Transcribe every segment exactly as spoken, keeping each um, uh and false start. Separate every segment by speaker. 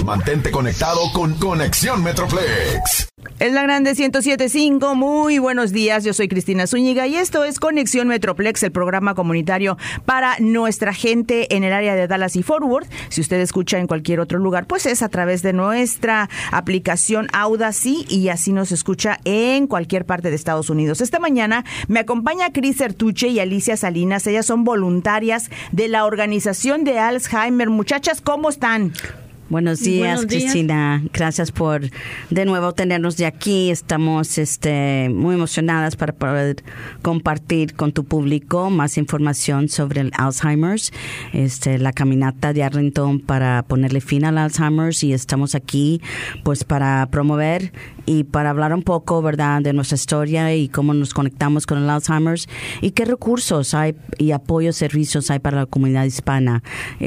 Speaker 1: Mantente conectado con Conexión Metroplex.
Speaker 2: Es la grande ciento siete punto cinco. Muy buenos días, yo soy Cristina Zúñiga y esto es Conexión Metroplex, el programa comunitario para nuestra gente en el área de Dallas y Fort Worth. Si usted escucha en cualquier otro lugar, pues es a través de nuestra aplicación Audacy y así nos escucha en cualquier parte de Estados Unidos. Esta mañana me acompaña Cris Sertuche y Alicia Salinas. Ellas son voluntarias de la organización de Alzheimer. Muchachas, ¿cómo están?
Speaker 3: Buenos días,
Speaker 4: Buenos días,
Speaker 3: Cristina. Gracias por de nuevo tenernos de aquí. Estamos este, muy emocionadas para poder compartir con tu público más información sobre el Alzheimer's, este, la caminata de Arlington para ponerle fin al Alzheimer's, y estamos aquí pues para promover y para hablar un poco, ¿verdad?, de nuestra historia y cómo nos conectamos con el Alzheimer's y qué recursos hay y apoyos, servicios hay para la comunidad hispana.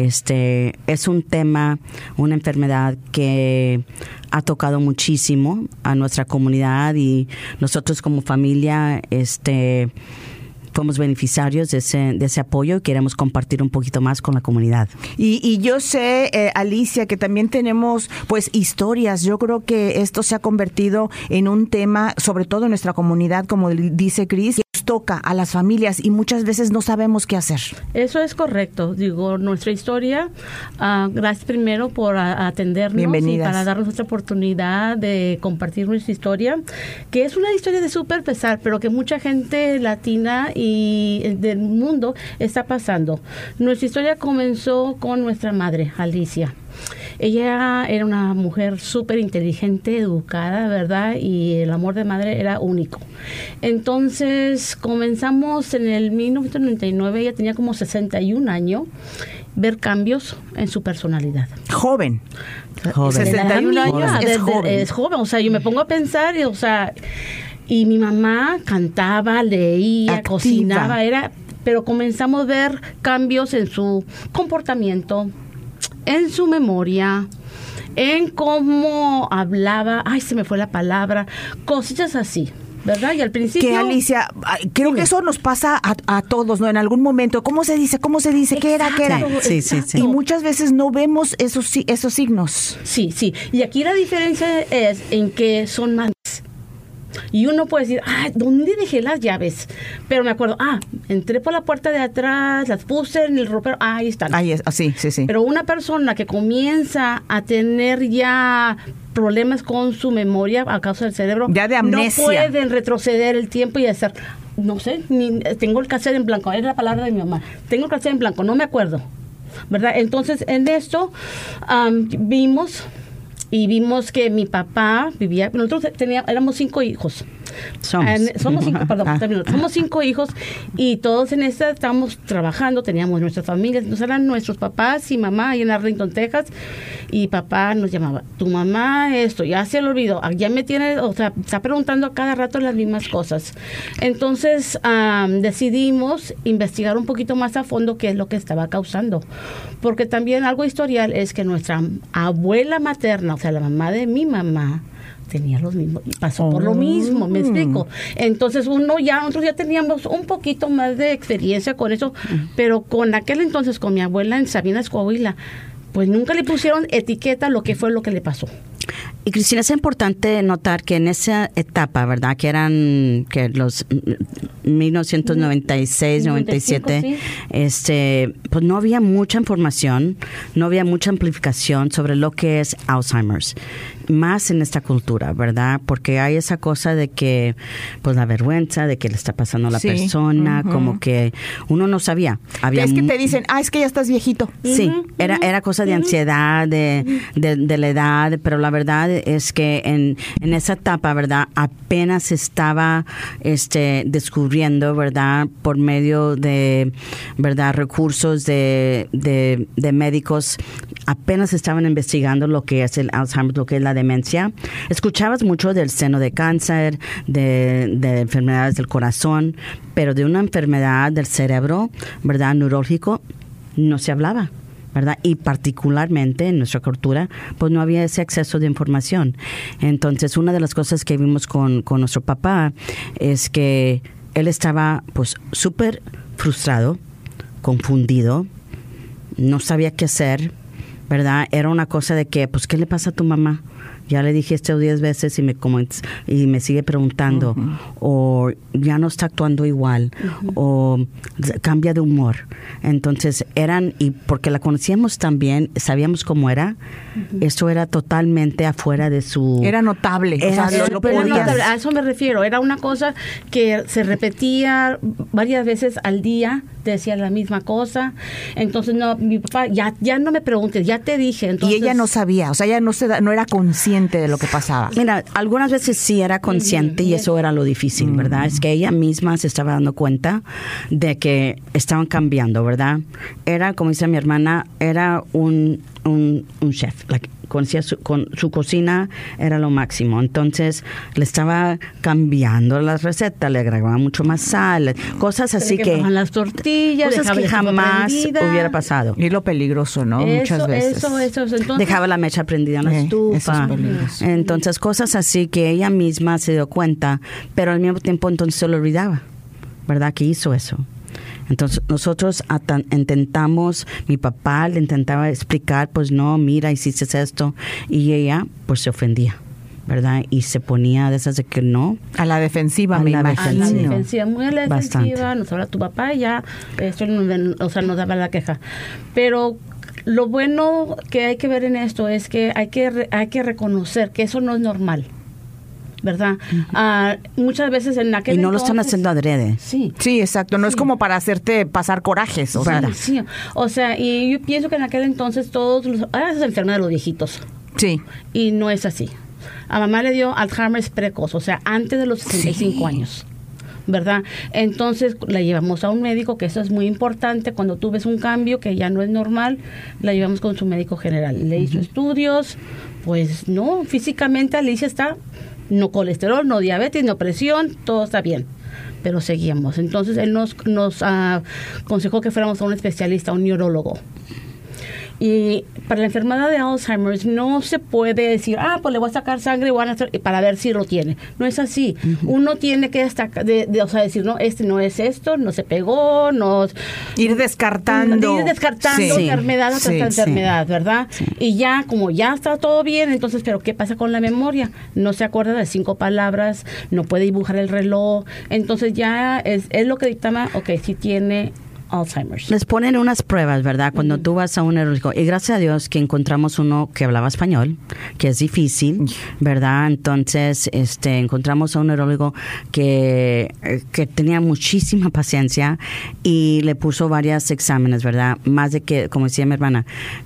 Speaker 3: Este es un tema, una enfermedad que ha tocado muchísimo a nuestra comunidad y nosotros como familia este somos beneficiarios de ese, de ese apoyo y queremos compartir un poquito más con la comunidad.
Speaker 2: Y, y yo sé, eh, Alicia, que también tenemos pues historias. Yo creo que esto se ha convertido en un tema, sobre todo en nuestra comunidad, como dice Cris, que nos toca a las familias y muchas veces no sabemos qué hacer.
Speaker 4: Eso es correcto. Digo, nuestra historia, uh, gracias primero por a, atendernos.
Speaker 2: Bienvenidas.
Speaker 4: Y para darnos esta oportunidad de compartir nuestra historia, que es una historia de súper pesar, pero que mucha gente latina y y del mundo está pasando. Nuestra historia comenzó con nuestra madre, Alicia. Ella era una mujer súper inteligente, educada, ¿verdad? Y el amor de madre era único. Entonces, comenzamos en el mil novecientos noventa y nueve, ella tenía como sesenta y un años, ver cambios en su personalidad.
Speaker 2: Joven.
Speaker 3: Joven.
Speaker 2: sesenta y un años
Speaker 4: Mía,
Speaker 2: es
Speaker 4: desde,
Speaker 2: joven.
Speaker 4: Es joven, o sea, yo me pongo a pensar, y, o sea... Y mi mamá cantaba, leía,
Speaker 2: Activa.
Speaker 4: cocinaba, era, pero comenzamos a ver cambios en su comportamiento, en su memoria, en cómo hablaba, ay, se me fue la palabra, cositas así, ¿verdad? Y al principio...
Speaker 2: Que Alicia, creo
Speaker 4: Dime.
Speaker 2: que eso nos pasa a, a todos, ¿no? En algún momento, ¿cómo se dice? ¿Cómo se dice? ¿Qué era? ¿Qué era?
Speaker 4: Exacto,
Speaker 3: Sí, sí, sí.
Speaker 2: Y muchas veces no vemos esos, si- esos signos.
Speaker 4: Sí, sí. Y aquí la diferencia es en que son más. Y uno puede decir, ah, ¿dónde dejé las llaves? Pero me acuerdo, ah, entré por la puerta de atrás, las puse en el ropero, ah, ahí están.
Speaker 2: Ahí es, sí, sí, sí.
Speaker 4: Pero una persona que comienza a tener ya problemas con su memoria a causa del cerebro,
Speaker 2: Ya de amnesia.
Speaker 4: no pueden retroceder el tiempo y hacer, no sé, ni, tengo el cassette en blanco, es la palabra de mi mamá, tengo el cassette en blanco, no me acuerdo, ¿verdad? Entonces, en esto um, vimos... Y vimos que mi papá vivía, nosotros teníamos, éramos cinco hijos.
Speaker 3: Somos.
Speaker 4: En, somos cinco, perdón,
Speaker 2: Ah.
Speaker 4: termino. Somos cinco hijos y todos en esta estábamos trabajando, teníamos nuestras familias, entonces eran nuestros papás y mamá ahí en Arlington, Texas, y papá nos llamaba, tu mamá esto, ya se lo olvidó, ya me tiene, o sea, está preguntando a cada rato las mismas cosas. Entonces um, decidimos investigar un poquito más a fondo qué es lo que estaba causando, porque también algo historial es que nuestra abuela materna, o sea, la mamá de mi mamá, tenía los mismos y pasó
Speaker 2: Oh.
Speaker 4: por lo mismo, me explico. Entonces uno ya, nosotros ya teníamos un poquito más de experiencia con eso, pero con aquel entonces, con mi abuela en Sabinas, Coahuila, pues nunca le pusieron etiqueta a lo que fue lo que le pasó.
Speaker 3: Y Cristina, es importante notar que en esa etapa, ¿verdad?, que eran que los mil novecientos noventa y seis, noventa y siete,
Speaker 4: sí.
Speaker 3: este, pues no había mucha información, no había mucha amplificación sobre lo que es Alzheimer's, más en esta cultura, ¿verdad? Porque hay esa cosa de que, pues la vergüenza de que le está pasando a la
Speaker 2: Sí.
Speaker 3: persona,
Speaker 2: Ujú.
Speaker 3: como que uno no sabía. Había
Speaker 2: Es que
Speaker 3: mu-
Speaker 2: te dicen, ah, es que ya estás viejito.
Speaker 3: Sí,
Speaker 4: Ujú,
Speaker 3: era,
Speaker 4: ujú,
Speaker 3: era cosa de ansiedad, de, de, de la edad, pero la verdad es que en, en esa etapa, ¿verdad?, apenas se estaba este, descubriendo, ¿verdad?, por medio de, ¿verdad?, recursos de, de, de médicos, apenas estaban investigando lo que es el Alzheimer, lo que es la demencia. Escuchabas mucho del seno de cáncer, de, de enfermedades del corazón, pero de una enfermedad del cerebro, ¿verdad?, neurológico, no se hablaba, ¿verdad? Y particularmente en nuestra cultura, pues no había ese acceso de información. Entonces, una de las cosas que vimos con, con nuestro papá es que él estaba, pues, súper frustrado, confundido, no sabía qué hacer, ¿verdad? Era una cosa de que, pues, ¿qué le pasa a tu mamá? Ya le dije esto diez veces y me como, y me sigue preguntando, uh-huh. o ya no está actuando igual, uh-huh. o cambia de humor. Entonces eran, y porque la conocíamos también, sabíamos cómo era, uh-huh. eso era totalmente afuera de su...
Speaker 2: Era notable.
Speaker 3: Era
Speaker 2: o sea, lo, lo
Speaker 4: pero
Speaker 2: podías...
Speaker 4: notable, a eso me refiero. Era una cosa que se repetía varias veces al día, decía la misma cosa. Entonces, no, mi papá, ya, ya no me preguntes, ya te dije. Entonces,
Speaker 2: y ella no sabía, o sea, ella no, se da, no era consciente de lo que pasaba.
Speaker 3: Mira, algunas veces sí era consciente uh-huh. y eso era lo difícil, ¿verdad? Uh-huh. Es que ella misma se estaba dando cuenta de que estaban cambiando, ¿verdad? Era, como dice mi hermana, era un, un, un chef. Like, conocía su, con, su cocina era lo máximo. Entonces le estaba cambiando las recetas, le agregaba mucho más sal, cosas así que...
Speaker 4: que las tortillas,
Speaker 3: cosas que jamás hubiera pasado.
Speaker 2: Y lo peligroso, ¿no?
Speaker 4: Eso,
Speaker 2: Muchas veces.
Speaker 4: Eso, eso, eso. Entonces,
Speaker 3: dejaba la mecha prendida en la eh, estufa. Entonces, cosas así que ella misma se dio cuenta, pero al mismo tiempo entonces se lo olvidaba, ¿verdad? Que hizo eso. Entonces nosotros atan- intentamos, mi papá le intentaba explicar, pues no, mira, hiciste esto, y ella pues se ofendía, ¿verdad? Y se ponía de esas de que no.
Speaker 2: A la defensiva,
Speaker 3: a
Speaker 2: me
Speaker 3: la
Speaker 2: imagino.
Speaker 4: A la defensiva, muy a la defensiva,
Speaker 3: Bastante.
Speaker 4: nos habla tu papá y ya, esto, o sea, nos daba la queja. Pero lo bueno que hay que ver en esto es que hay que, re- hay que reconocer que eso no es normal. ¿Verdad? Uh-huh. Uh, muchas veces en aquel
Speaker 3: Y no
Speaker 4: entonces,
Speaker 3: lo están haciendo adrede.
Speaker 4: Sí.
Speaker 2: Sí, exacto. No
Speaker 4: sí.
Speaker 2: es como para hacerte pasar corajes. O sea,
Speaker 4: sí, sí. O sea, y yo pienso que en aquel entonces todos los... Ah, esa es enfermedad de los viejitos.
Speaker 2: Sí.
Speaker 4: Y no es así. A mamá le dio Alzheimer's precoz, o sea, antes de los sesenta y cinco
Speaker 2: sí.
Speaker 4: años. ¿Verdad? Entonces la llevamos a un médico, que eso es muy importante. Cuando tú ves un cambio que ya no es normal, la llevamos con su médico general. Le hizo uh-huh. estudios, pues no, físicamente Alicia está... No colesterol, no diabetes, no presión, todo está bien. Pero seguíamos. Entonces él nos, nos uh, aconsejó que fuéramos a un especialista, a un neurólogo. Y para la enfermedad de Alzheimer's no se puede decir, ah, pues le voy a sacar sangre van a hacer, para ver si lo tiene. No es así. Uh-huh. Uno tiene que destacar, de, de, o sea, decir, no, este no es esto, no se pegó, no...
Speaker 2: Ir descartando.
Speaker 4: Ir descartando
Speaker 2: sí.
Speaker 4: enfermedad tras
Speaker 2: sí,
Speaker 4: enfermedad,
Speaker 2: sí.
Speaker 4: ¿verdad? Sí. Y ya, como ya está todo bien, entonces, ¿pero qué pasa con la memoria? No se acuerda de cinco palabras, no puede dibujar el reloj. Entonces ya es, es lo que dictama, ok, si tiene... Alzheimer's.
Speaker 3: Les ponen unas pruebas, ¿verdad? Cuando uh-huh. tú vas a un neurólogo. Y gracias a Dios que encontramos uno que hablaba español, que es difícil, ¿verdad? Entonces, este, encontramos a un neurólogo que, que tenía muchísima paciencia y le puso varios exámenes, ¿verdad? Más de que, como decía mi hermana,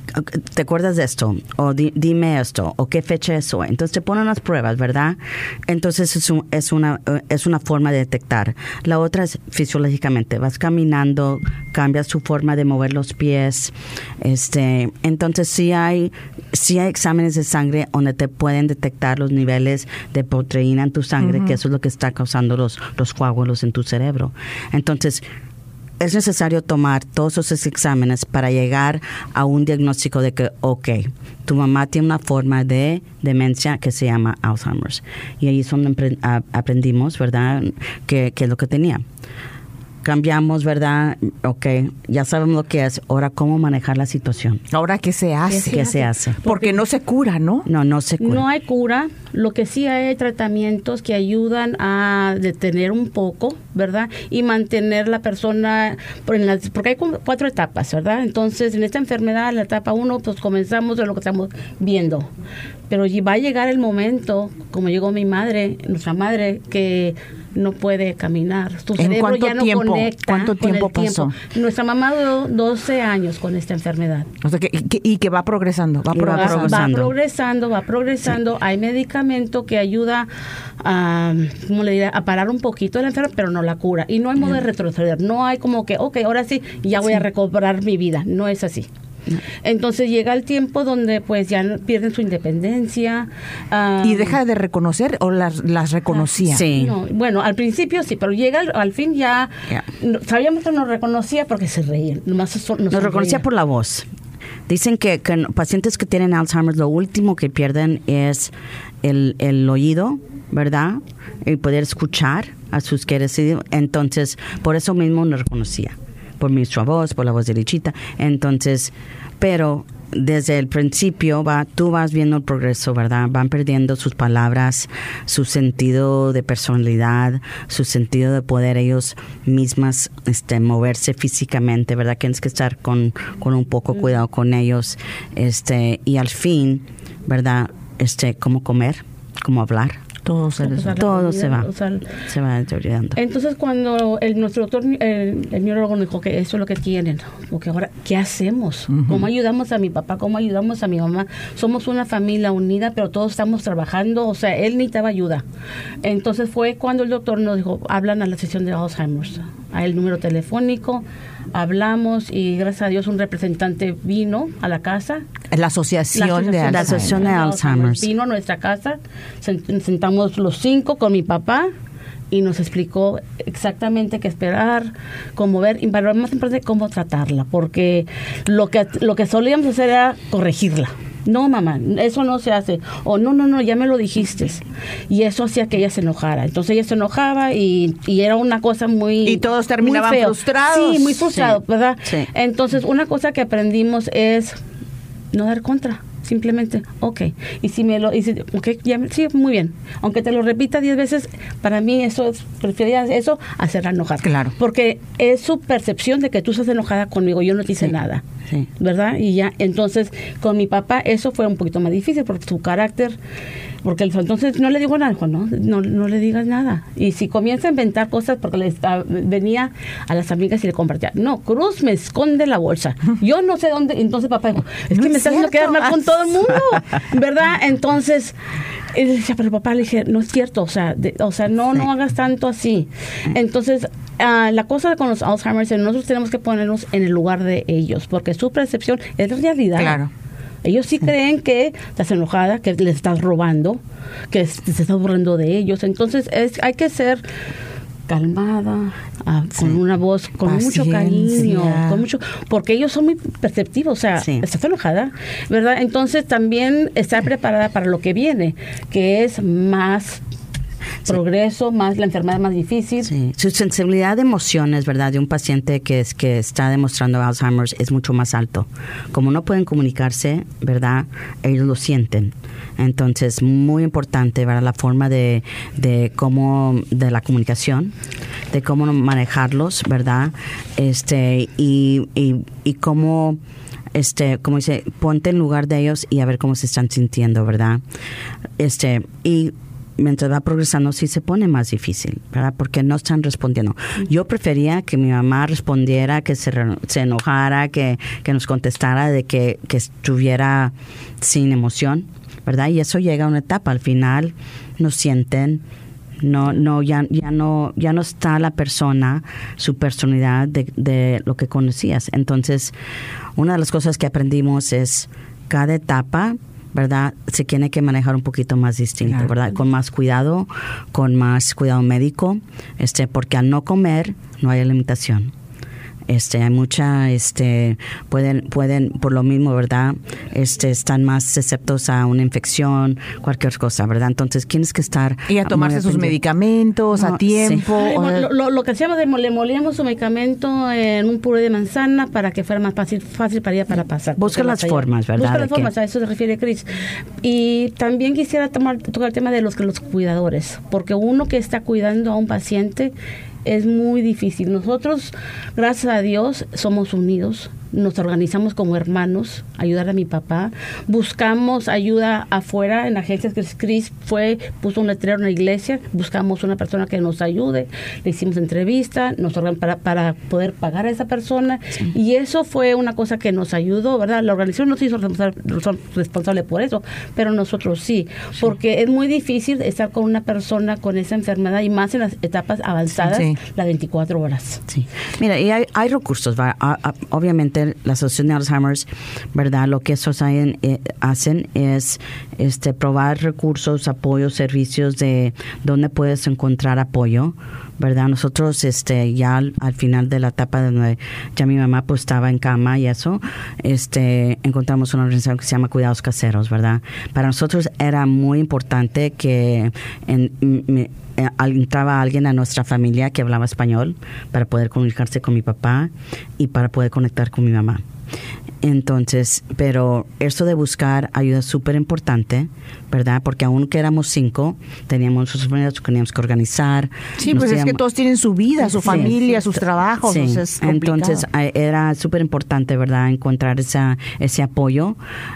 Speaker 3: ¿te acuerdas de esto? O di, dime esto, o qué fecha es hoy. Entonces te ponen unas pruebas, ¿verdad? Entonces es, un, es, una, es una forma de detectar. La otra es fisiológicamente. Vas caminando, cambia su forma de mover los pies. Este, entonces sí hay, sí hay exámenes de sangre donde te pueden detectar los niveles de proteína en tu sangre, uh-huh. que eso es lo que está causando los, los coágulos en tu cerebro. Entonces, es necesario tomar todos esos exámenes para llegar a un diagnóstico de que, ok, tu mamá tiene una forma de demencia que se llama Alzheimer's. Y ahí es donde aprendimos, ¿verdad?, que, que es lo que tenía. Cambiamos, ¿verdad? Ok, ya sabemos lo que es. Ahora, ¿cómo manejar la situación?
Speaker 2: Ahora, ¿qué se hace?
Speaker 3: ¿Qué se hace?
Speaker 2: Porque, Porque no se cura, ¿no?
Speaker 3: No, no se cura.
Speaker 4: No hay cura. Lo que sí hay tratamientos que ayudan a detener un poco, ¿verdad? Y mantener la persona, porque hay cuatro etapas, ¿verdad? Entonces, en esta enfermedad, la etapa uno, pues comenzamos de lo que estamos viendo. Pero va a llegar el momento, como llegó mi madre, nuestra madre, que no puede caminar. Tu cerebro ya no
Speaker 2: tiempo,
Speaker 4: conecta.
Speaker 2: ¿Cuánto tiempo
Speaker 4: con el
Speaker 2: pasó?
Speaker 4: Tiempo. Nuestra mamá duró doce años con esta enfermedad.
Speaker 2: O sea, que, que, y que va progresando, va progresando.
Speaker 4: Va, va progresando, va progresando. Sí. Hay medicamento que ayuda a, ¿cómo le diré? A parar un poquito la enfermedad, pero no la cura. Y no hay modo de retroceder. No hay como que, ok, ahora sí, ya voy sí. a recobrar mi vida. No es así. Entonces llega el tiempo donde pues ya pierden su independencia. Um,
Speaker 2: ¿Y deja de reconocer o las, las reconocía?
Speaker 3: Sí.
Speaker 4: No, bueno, al principio sí, pero llega al, al fin ya, yeah. no, sabíamos que nos reconocía porque se reían. Nomás nos
Speaker 3: nos reconocía por la voz. Dicen que, que pacientes que tienen Alzheimer lo último que pierden es el, el oído, ¿verdad? Y poder escuchar a sus queridos. Entonces, por eso mismo nos reconocía. Por nuestra voz, por la voz de Lichita. Entonces, pero desde el principio va, tú vas viendo el progreso, ¿verdad? Van perdiendo sus palabras, su sentido de personalidad, su sentido de poder ellos mismas este, moverse físicamente, ¿verdad? Tienes que estar con, con un poco cuidado con ellos. Este, y al fin, ¿verdad? Este, cómo comer, cómo hablar.
Speaker 2: Todo se,
Speaker 3: todo, todo se va,
Speaker 4: o sea,
Speaker 3: se va deteriorando.
Speaker 4: Entonces, cuando el, nuestro doctor, el, el neurólogo nos dijo que eso es lo que tienen, porque ahora, ¿qué hacemos? Uh-huh. ¿Cómo ayudamos a mi papá? ¿Cómo ayudamos a mi mamá? Somos una familia unida, pero todos estamos trabajando, o sea, él necesitaba ayuda. Entonces fue cuando el doctor nos dijo, hablan a la sesión de Alzheimer's, a el número telefónico, hablamos y gracias a Dios un representante vino a la casa.
Speaker 2: La asociación, la asociación de,
Speaker 3: la asociación de Alzheimer's.
Speaker 4: Vino a nuestra casa, sentamos los cinco con mi papá y nos explicó exactamente qué esperar, cómo ver, y para lo más importante, cómo tratarla, porque lo que, lo que solíamos hacer era corregirla. No, mamá, eso no se hace. O no, no, no, ya me lo dijiste. Y eso hacía que ella se enojara. Entonces ella se enojaba y, y era una cosa muy...
Speaker 2: Y todos terminaban frustrados.
Speaker 4: Sí, muy frustrados,
Speaker 3: sí,
Speaker 4: ¿verdad?
Speaker 3: Sí.
Speaker 4: Entonces, una cosa que aprendimos es no dar contra. Simplemente, ok. Y si me lo... Y si, okay, ya, sí, muy bien. Aunque te lo repita diez veces, para mí eso es... Prefería eso a hacerla enojar.
Speaker 2: Claro.
Speaker 4: Porque es su percepción de que tú estás enojada conmigo. Yo no te hice
Speaker 3: sí,
Speaker 4: nada.
Speaker 3: Sí.
Speaker 4: ¿Verdad? Y ya, entonces, con mi papá eso fue un poquito más difícil porque su carácter... Porque entonces no le digo nada, ¿no? No, no le digas nada. Y si comienza a inventar cosas, porque le está, venía a las amigas y le compartía, no, Cruz me esconde la bolsa. Yo no sé dónde. Entonces papá dijo, es
Speaker 2: no
Speaker 4: que
Speaker 2: es
Speaker 4: me está haciendo quedar mal con todo el mundo, ¿verdad? Entonces, él decía, pero papá, le dije, no es cierto, o sea, de, o sea no, no hagas tanto así. Entonces, uh, la cosa con los Alzheimer's, nosotros tenemos que ponernos en el lugar de ellos, porque su percepción es la realidad.
Speaker 2: Claro.
Speaker 4: Ellos sí, sí creen que estás enojada, que les estás robando, que se estás burlando de ellos. Entonces es, hay que ser calmada, ah, sí, con una voz, con Paciencia. mucho cariño, con mucho, porque ellos son muy perceptivos. O sea, sí. estás enojada, ¿verdad? Entonces también estar preparada para lo que viene, que es más... Sí. progreso, más la enfermedad más difícil.
Speaker 3: Sí. Su sensibilidad de emociones, ¿verdad?, de un paciente que es que está demostrando Alzheimer's es mucho más alto. Como no pueden comunicarse, ¿verdad?, ellos lo sienten. Entonces, muy importante, ¿verdad?, la forma de, de cómo, de la comunicación, de cómo manejarlos, ¿verdad?, este, y, y, y cómo... Este, como dice, ponte en lugar de ellos y a ver cómo se están sintiendo, ¿verdad? Este, y mientras va progresando sí se pone más difícil, ¿verdad? Porque no están respondiendo. Yo prefería que mi mamá respondiera, que se, re, se enojara, que, que nos contestara, de que, que estuviera sin emoción, ¿verdad? Y eso llega a una etapa, al final nos sienten, no, no, ya, ya no, ya no está la persona, su personalidad de, de lo que conocías. Entonces, una de las cosas que aprendimos es cada etapa, ¿verdad?, se tiene que manejar un poquito más distinto, claro, ¿verdad? Con más cuidado, con más cuidado médico, este, porque al no comer no hay alimentación. Este, hay mucha, este, pueden, pueden, por lo mismo, ¿verdad?, este, están más susceptos a una infección, cualquier cosa, ¿verdad? Entonces, tienes que estar...
Speaker 2: Y a tomarse sus medicamentos no, a tiempo.
Speaker 4: Sí. O lo, lo, lo que hacíamos, de, le molíamos su medicamento en un puré de manzana para que fuera más fácil, fácil para ella para pasar.
Speaker 3: Busca las formas, ¿verdad?
Speaker 4: Busca las formas, a eso se refiere Cris. Y también quisiera tomar, tocar el tema de los, los cuidadores, porque uno que está cuidando a un paciente es muy difícil. Nosotros, gracias a Dios, somos unidos, nos organizamos como hermanos, ayudar a mi papá, buscamos ayuda afuera en agencias. Que Cris fue, puso un letrero en la iglesia, buscamos una persona que nos ayude, le hicimos entrevista, nos para, para poder pagar a esa persona, sí. Y eso fue una cosa que nos ayudó, ¿verdad? La organización no se hizo responsable por eso, pero nosotros sí, sí, porque es muy difícil estar con una persona con esa enfermedad y más en las etapas avanzadas, sí, las veinticuatro horas.
Speaker 3: Sí. Mira, y hay, hay recursos, ¿va? A, a, obviamente la Asociación de Alzheimer's, ¿verdad?, lo que esos hay, eh, hacen es este probar recursos, apoyos, servicios de dónde puedes encontrar apoyo, ¿verdad? Nosotros este ya al, al final de la etapa donde ya mi mamá pues estaba en cama y eso, este encontramos una organización que se llama Cuidados Caseros, ¿verdad? Para nosotros era muy importante que en, me, entraba alguien a nuestra familia que hablaba español para poder comunicarse con mi papá y para poder conectar con mi mamá. Entonces, pero esto de buscar ayuda es súper importante, ¿verdad? Porque aunque éramos cinco, teníamos sus familias, teníamos que organizar.
Speaker 2: Sí,
Speaker 3: Nos
Speaker 2: pues es
Speaker 3: íbamos-
Speaker 2: que todos tienen su vida, su
Speaker 3: Sí,
Speaker 2: familia,
Speaker 3: sí.
Speaker 2: sus trabajos.
Speaker 3: Sí.
Speaker 2: O sea, es complicado.
Speaker 3: Entonces eh, era súper importante, ¿verdad? Encontrar esa, ese apoyo.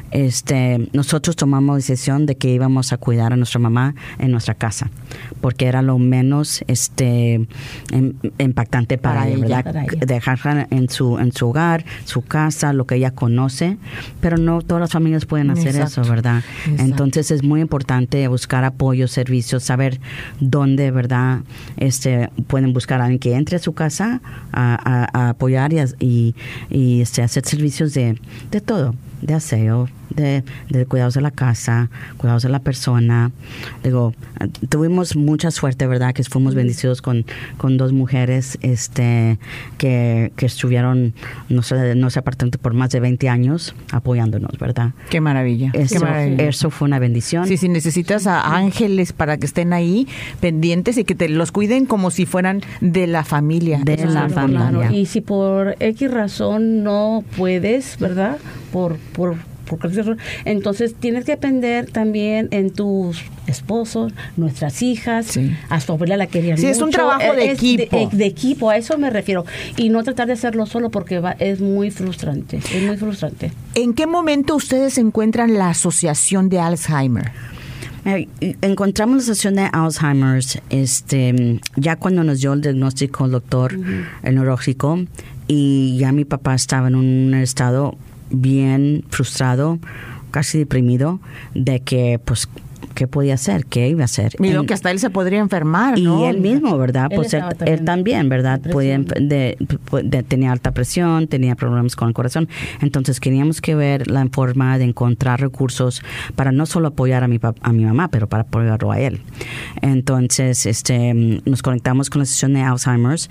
Speaker 3: Este, nosotros tomamos la decisión de que íbamos a cuidar a nuestra mamá en nuestra casa, porque era lo menos este em- impactante para,
Speaker 2: Para
Speaker 3: ella,
Speaker 2: ella,
Speaker 3: ¿verdad?
Speaker 4: para ella.
Speaker 3: Dejarla en su en su hogar, su casa, lo que ella conoce, pero no todas las familias pueden hacer
Speaker 2: Exacto.
Speaker 3: eso, ¿verdad?
Speaker 2: Exacto.
Speaker 3: Entonces es muy importante buscar apoyo, servicios, saber dónde, ¿verdad? Este pueden buscar a alguien que entre a su casa a, a- a apoyar y, a- y, y, este, hacer servicios de, de todo, de aseo, de, de cuidados de la casa, cuidados de la persona. Digo, tuvimos mucha suerte, ¿verdad? Que fuimos bendecidos con, con dos mujeres este, que, que estuvieron no sé, no sé, apartando por más de veinte años apoyándonos, ¿verdad?
Speaker 2: Qué maravilla. Qué
Speaker 3: Eso,
Speaker 2: maravilla.
Speaker 3: eso fue una bendición.
Speaker 2: Sí, sí, necesitas a ángeles para que estén ahí pendientes y que te los cuiden como si fueran de la familia.
Speaker 3: De
Speaker 2: Eso es
Speaker 3: la
Speaker 2: lo
Speaker 3: familia.
Speaker 2: importante.
Speaker 4: Claro, y si por X razón no puedes, ¿verdad? Por, por, por cualquier razón, entonces tienes que depender también en tus esposos, nuestras hijas,
Speaker 2: Sí.
Speaker 4: a su abuela la querían
Speaker 2: Sí, es un
Speaker 4: mucho.
Speaker 2: trabajo de
Speaker 4: Es
Speaker 2: equipo.
Speaker 4: De, de equipo, a eso me refiero. Y no tratar de hacerlo solo porque va, es muy frustrante, es muy frustrante.
Speaker 2: ¿En qué momento ustedes encuentran la asociación de Alzheimer?
Speaker 3: Eh, Encontramos la asociación de Alzheimer's este, ya cuando nos dio el diagnóstico el doctor, el neurológico, y ya mi papá estaba en un estado bien frustrado, casi deprimido, de que, pues, ¿qué podía hacer? ¿Qué iba a hacer?
Speaker 2: Y lo
Speaker 3: En-
Speaker 2: que hasta él se podría enfermar,
Speaker 3: y
Speaker 2: ¿no?
Speaker 3: él mismo, ¿verdad?
Speaker 4: Él
Speaker 3: Pues él,
Speaker 4: estaba
Speaker 3: él
Speaker 4: también
Speaker 3: también, ¿verdad? Podía,
Speaker 4: depresión.
Speaker 3: de- de- tenía alta presión, tenía problemas con el corazón. Entonces queríamos que ver la forma de encontrar recursos para no solo apoyar a mi, pap- a mi mamá, pero para apoyarlo a él. Entonces, este, nos conectamos con la sesión de Alzheimer's,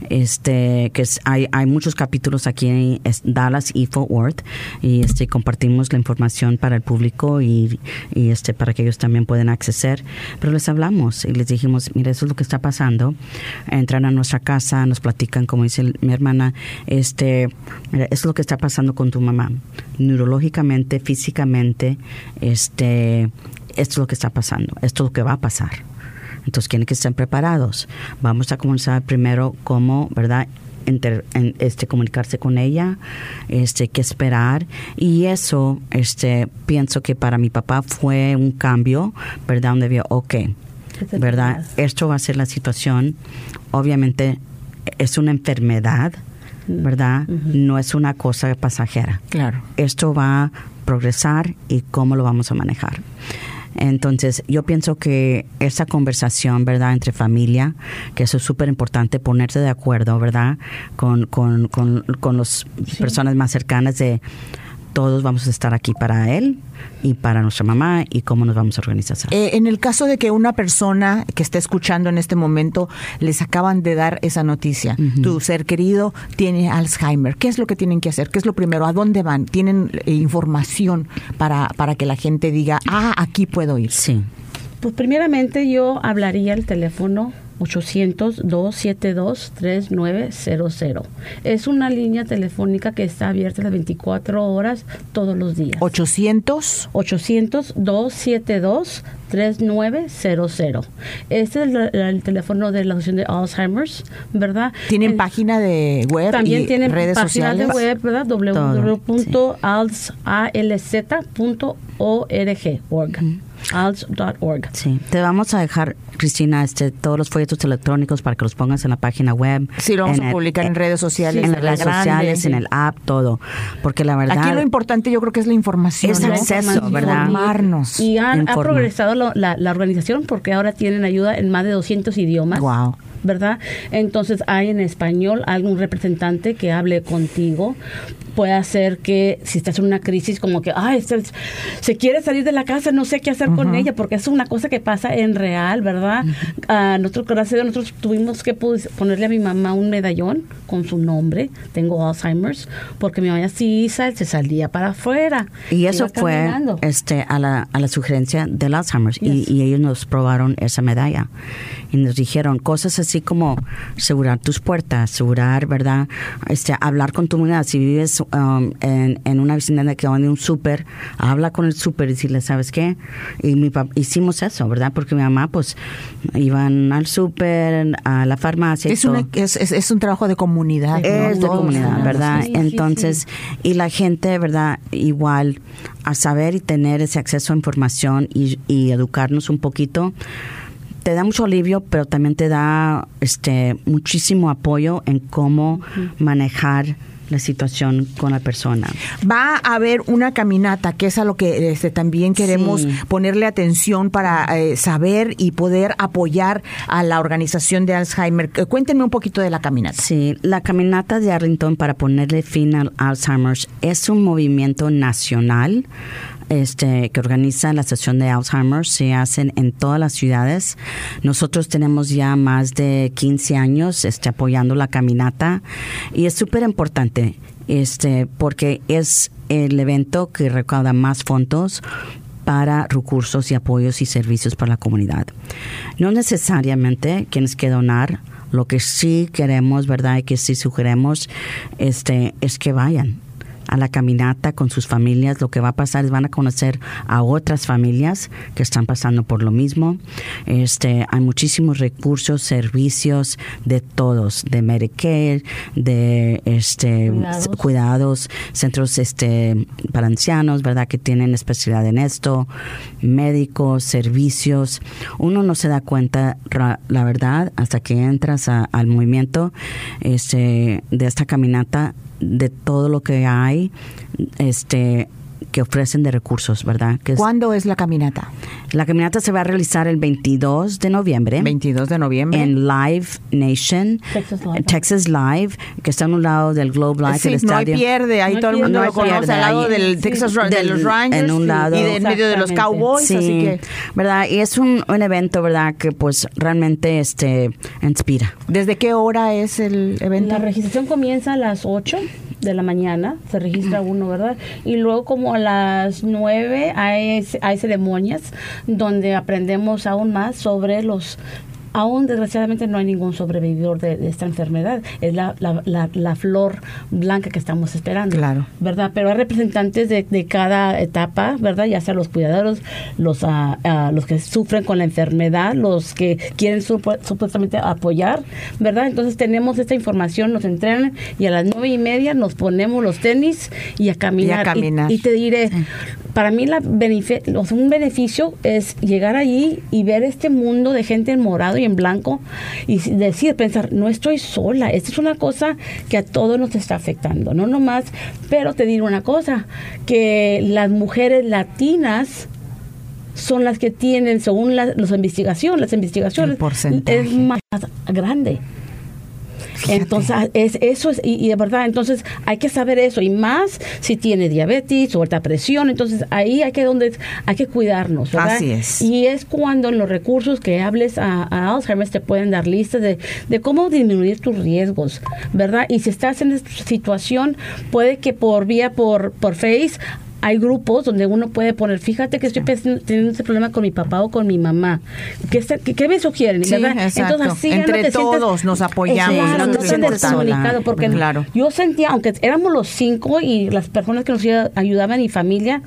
Speaker 3: este, que es, hay, hay muchos capítulos aquí en es- Dallas y Fort Worth, y este, compartimos la información para el público y, y este, para que ellos también puedan acceder. Pero les hablamos y les dijimos, mira, eso es lo que está pasando. Entran a nuestra casa, nos platican, como dice el- mi hermana, este, mira, eso es lo que está pasando con tu mamá. Neurológicamente, físicamente, este, esto es lo que está pasando, esto es lo que va a pasar. Entonces, tienen que estar preparados. Vamos a comenzar primero cómo, ¿verdad?, Inter, en, este, comunicarse con ella, este, qué esperar. Y eso, este, pienso que para mi papá fue un cambio, ¿verdad? Donde vio, ok, ¿verdad? Esto va a ser la situación. Obviamente, es una enfermedad, ¿verdad? No es una cosa pasajera.
Speaker 2: Claro.
Speaker 3: Esto va a progresar y cómo lo vamos a manejar. Entonces, yo pienso que esa conversación, ¿verdad?, entre familia, que eso es súper importante, ponerse de acuerdo, ¿verdad?, con, con, con, con las personas más cercanas de todos vamos a estar aquí para él y para nuestra mamá y cómo nos vamos a organizar.
Speaker 2: Eh, en el caso de que una persona que esté escuchando en este momento les acaban de dar esa noticia,
Speaker 3: Ujú.
Speaker 2: tu ser querido tiene Alzheimer, ¿qué es lo que tienen que hacer? ¿Qué es lo primero? ¿A dónde van? ¿Tienen eh, información para, para que la gente diga, ah, aquí puedo ir?
Speaker 3: Sí.
Speaker 4: Pues primeramente yo hablaría al teléfono ochocientos, dos setenta y dos, treinta y nueve cero cero. Es una línea telefónica que está abierta las veinticuatro horas todos los días.
Speaker 2: ochocientos
Speaker 4: ochocientos, dos setenta y dos, treinta y nueve cero cero. Este es el, el teléfono de la Asociación de Alzheimer's, ¿verdad?
Speaker 2: ¿Tienen
Speaker 4: En-
Speaker 2: página de web
Speaker 4: También
Speaker 2: y
Speaker 4: tienen
Speaker 2: redes
Speaker 4: página
Speaker 2: sociales?
Speaker 4: de web, ¿verdad? w w w punto alz punto org. alz punto org.
Speaker 3: Sí, te vamos a dejar, Cristina, este, todos los folletos electrónicos para que los pongas en la página web.
Speaker 2: Sí, lo vamos
Speaker 3: en
Speaker 2: a
Speaker 3: el-
Speaker 2: publicar en redes sociales.
Speaker 3: en
Speaker 2: en
Speaker 3: las
Speaker 2: la
Speaker 3: redes
Speaker 2: grande.
Speaker 3: sociales, en el app, todo. Porque la verdad...
Speaker 2: Aquí lo importante yo creo que es la información.
Speaker 3: Es
Speaker 2: ¿no?
Speaker 3: acceso, ¿verdad?
Speaker 2: Informarnos.
Speaker 4: Y han- ha
Speaker 3: Informa.
Speaker 4: progresado lo- la, la organización porque ahora tienen ayuda en más de doscientos idiomas.
Speaker 2: Wow.
Speaker 4: ¿Verdad? Entonces hay en español algún representante que hable contigo. Puede hacer que si estás en una crisis como que, ay, se, se quiere salir de la casa, no sé qué hacer con ella, porque es una cosa que pasa en real, ¿verdad? Ah, nosotros, gracias a Dios, nosotros tuvimos que pus- ponerle a mi mamá un medallón con su nombre, tengo Alzheimer's, porque mi mamá sí se salía para afuera.
Speaker 3: Y eso
Speaker 4: iba
Speaker 3: fue
Speaker 4: caminando.
Speaker 3: este a la, a la sugerencia del Alzheimer's.
Speaker 4: Yes.
Speaker 3: Y, y ellos nos probaron esa medalla. Y nos dijeron cosas así como asegurar tus puertas, asegurar, ¿verdad? Este, hablar con tu comunidad. Si vives um, en, en una vecindad que van de un súper, habla con el súper y decirle, ¿sabes qué? Y mi papá, hicimos eso, ¿verdad? Porque mi mamá, pues, iban al súper, a la farmacia.
Speaker 2: Es, una, es, es, es un trabajo de comunidad.
Speaker 3: ¿no? Es de comunidad, ¿verdad?
Speaker 4: Sí,
Speaker 3: Entonces,
Speaker 4: sí, sí.
Speaker 3: y la gente, ¿verdad? Igual, a saber y tener ese acceso a información y, y educarnos un poquito, te da mucho alivio, pero también te da este muchísimo apoyo en cómo uh-huh. manejar la situación con la persona.
Speaker 2: Va a haber una caminata, que es a lo que este, también queremos sí. ponerle atención para eh, saber y poder apoyar a la organización de Alzheimer. Cuéntenme un poquito de la caminata.
Speaker 3: Sí, la caminata de Arlington para ponerle fin al Alzheimer es un movimiento nacional Este, que organiza la estación de Alzheimer. Se hacen en todas las ciudades. Nosotros tenemos ya más de quince años este, apoyando la caminata y es súper importante este, porque es el evento que recauda más fondos para recursos y apoyos y servicios para la comunidad. No necesariamente tienes que donar. Lo que sí queremos, ¿verdad? Y que sí sugerimos este, es que vayan a la caminata con sus familias. Lo que va a pasar es van a conocer a otras familias que están pasando por lo mismo. Este, hay muchísimos recursos, servicios de todos, de Medicare, de este cuidados, cuidados centros este para ancianos, ¿verdad? Que tienen especialidad en esto, médicos, servicios. Uno no se da cuenta, la verdad, hasta que entras a, al movimiento este de esta caminata, de todo lo que hay este que ofrecen de recursos, ¿verdad? Que es,
Speaker 2: ¿cuándo es la caminata?
Speaker 3: La caminata se va a realizar el veintidós de noviembre.
Speaker 2: veintidós de noviembre.
Speaker 3: En Live Nation, Texas Live, Texas Live que está en un lado del Globe Live,
Speaker 2: sí,
Speaker 3: el estadio.
Speaker 2: No hay pierde, ahí no todo el mundo no lo conoce, al lado del sí, Texas sí, de los Rangers
Speaker 3: en un lado,
Speaker 2: y de en medio de los Cowboys,
Speaker 3: sí,
Speaker 2: así que,
Speaker 3: ¿verdad? Y es un, un evento, ¿verdad? Que pues realmente este inspira.
Speaker 2: ¿Desde qué hora es el evento?
Speaker 4: La registración comienza a las ocho de la mañana, se registra uno, ¿verdad? Y luego como a las nueve hay, hay ceremonias donde aprendemos aún más sobre los... Aún desgraciadamente no hay ningún sobrevividor de, de esta enfermedad. Es la, la, la, la flor blanca que estamos esperando.
Speaker 2: Claro.
Speaker 4: ¿Verdad? Pero hay representantes de, de cada etapa, ¿verdad? Ya sea los cuidadores, los, uh, uh, los que sufren con la enfermedad, los que quieren supu- supuestamente apoyar, ¿verdad? Entonces tenemos esta información, nos entrenan y a las nueve y media nos ponemos los tenis y a caminar.
Speaker 2: Y, a caminar.
Speaker 4: y, y te diré, sí. Para mí la benefic- o sea, un beneficio es llegar allí y ver este mundo de gente en morado y en blanco y decir, pensar, no estoy sola, esta es una cosa que a todos nos está afectando, no nomás, pero te diré una cosa, que las mujeres latinas son las que tienen, según la, las investigaciones, las investigaciones, es más grande. Fíjate. Entonces, es, eso es, y, y de verdad, entonces hay que saber eso, y más si tiene diabetes o alta presión, entonces ahí hay que, donde, hay que cuidarnos, ¿verdad?
Speaker 2: Así es.
Speaker 4: Y es cuando en los recursos que hables a, a Alzheimer te pueden dar listas de, de cómo disminuir tus riesgos, ¿verdad? Y si estás en esta situación, puede que por vía, por, por Face, hay grupos donde uno puede poner, fíjate que estoy teniendo este problema con mi papá o con mi mamá. ¿Qué, qué, qué me sugieren?
Speaker 2: Sí, entonces, así entre no todos sientes, nos apoyamos.
Speaker 4: Claro, no te sientes comunicado, porque
Speaker 2: claro.
Speaker 4: Yo sentía, aunque éramos los cinco y las personas que nos ayudaban y familia,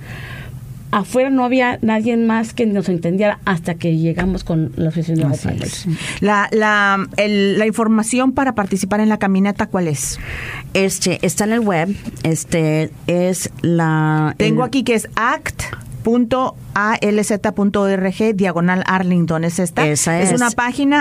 Speaker 4: afuera no había nadie más que nos entendiera hasta que llegamos con la oficina de Alzheimer.
Speaker 2: La, la, el, la información para participar en la caminata, ¿cuál es?
Speaker 3: Este, está en el web. Este es la...
Speaker 2: Tengo
Speaker 3: el,
Speaker 2: aquí que es act punto alz punto org diagonal Arlington. ¿Es esta?
Speaker 3: Esa es.
Speaker 2: Es una página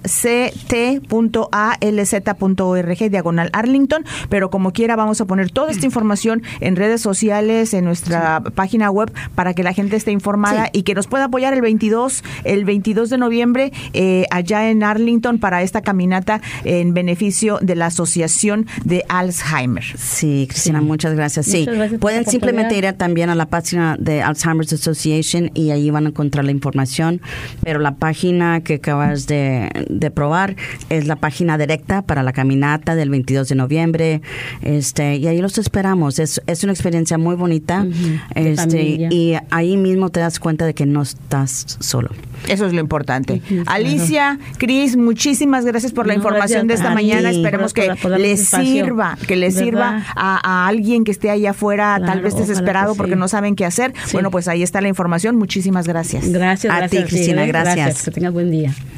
Speaker 2: act punto alz punto org diagonal Arlington, pero como quiera vamos a poner toda esta información en redes sociales, en nuestra sí. página web, para que la gente esté informada sí. y que nos pueda apoyar el veintidós, el veintidós de noviembre eh, allá en Arlington para esta caminata en beneficio de la Asociación de Alzheimer.
Speaker 3: Sí, Cristina, sí. muchas gracias. Sí,
Speaker 4: muchas gracias
Speaker 3: pueden simplemente ir también a la página de Alzheimer's Association Association, y ahí van a encontrar la información. Pero la página que acabas de, de probar es la página directa para la caminata del veintidós de noviembre. Este, y ahí los esperamos. Es, es una experiencia muy bonita.
Speaker 4: Uh-huh.
Speaker 3: Este, y ahí mismo te das cuenta de que no estás solo.
Speaker 2: Eso es lo importante.
Speaker 4: Uh-huh.
Speaker 2: Alicia, Cris, muchísimas gracias por la
Speaker 4: No,
Speaker 2: información de esta
Speaker 3: a
Speaker 2: mañana.
Speaker 3: ti.
Speaker 2: Esperemos que
Speaker 4: Por- por darnos
Speaker 2: les
Speaker 4: espacio.
Speaker 2: sirva, que les
Speaker 4: ¿Verdad?
Speaker 2: sirva a, a alguien que esté allá afuera,
Speaker 4: Claro,
Speaker 2: tal vez
Speaker 4: ojalá
Speaker 2: desesperado
Speaker 4: que
Speaker 2: porque
Speaker 4: sí.
Speaker 2: no saben qué hacer.
Speaker 4: Sí.
Speaker 2: Bueno, pues ahí está la información. Muchísimas gracias.
Speaker 4: Gracias,
Speaker 3: A ti,
Speaker 4: gracias.
Speaker 3: Cristina,
Speaker 4: ¿eh?
Speaker 3: gracias.
Speaker 4: Que tengas buen día.